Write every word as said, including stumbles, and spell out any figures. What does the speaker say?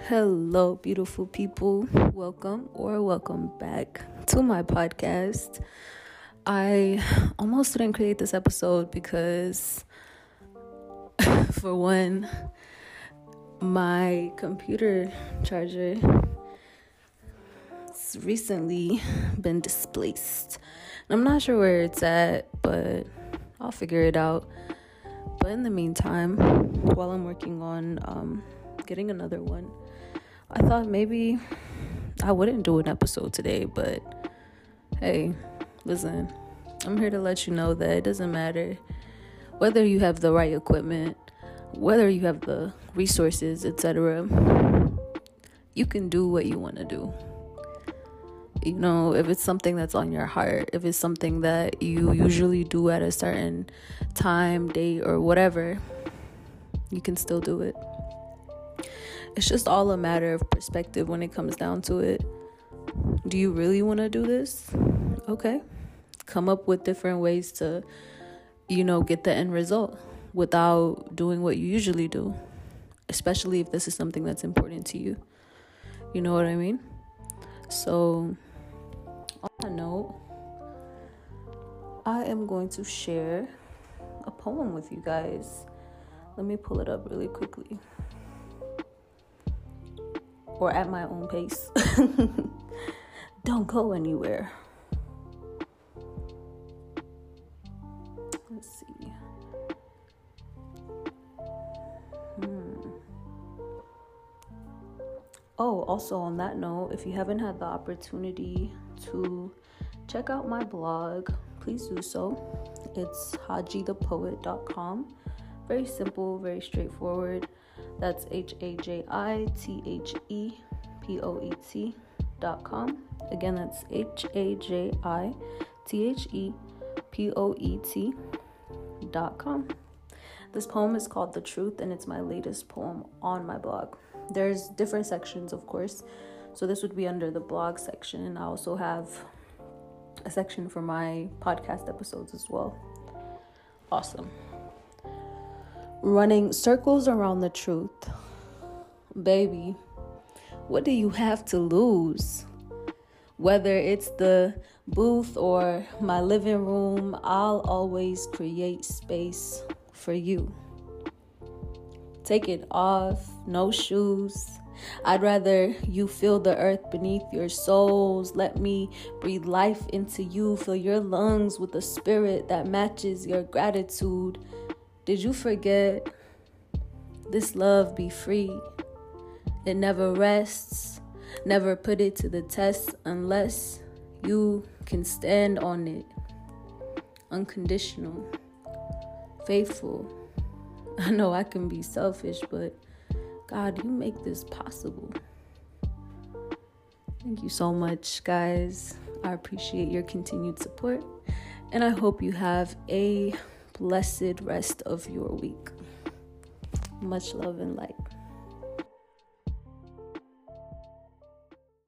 Hello, beautiful people. Welcome or welcome back to my podcast. I almost didn't create this episode because, for one, my computer charger has recently been displaced. And I'm not sure where it's at, but I'll figure it out. But in the meantime, while I'm working on um, getting another one, I thought maybe I wouldn't do an episode today, but hey, listen, I'm here to let you know that it doesn't matter whether you have the right equipment, whether you have the resources, et cetera. You can do what you want to do. You know, if it's something that's on your heart, if it's something that you usually do at a certain time, date, or whatever, you can still do it. It's just all a matter of perspective when it comes down to it. Do you really want to do this? Okay. Come up with different ways to, you know, get the end result without doing what you usually do, especially if this is something that's important to you. You know what I mean? So, on that note, I am going to share a poem with you guys. Let me pull it up really quickly. Or at my own pace. Don't go anywhere. Let's see. Hmm. Oh, also on that note, if you haven't had the opportunity to check out my blog, please do so. It's haji the poet dot com. Very simple, very straightforward. That's H A J I T H E P O E T dot com. Again, that's H A J I T H E P O E T dot com. This poem is called The Truth, and it's my latest poem on my blog. There's different sections, of course. So this would be under the blog section, and I also have a section for my podcast episodes as well. Awesome. Running circles around the truth. Baby, what do you have to lose? Whether it's the booth or my living room, I'll always create space for you. Take it off, no shoes. I'd rather you feel the earth beneath your soles. Let me breathe life into you. Fill your lungs with a spirit that matches your gratitude. Did you forget? This love be free. It never rests. Never put it to the test unless you can stand on it. Unconditional. Faithful. I know I can be selfish, but God, you make this possible. Thank you so much, guys. I appreciate your continued support, and I hope you have a blessed rest of your week. Much love and light.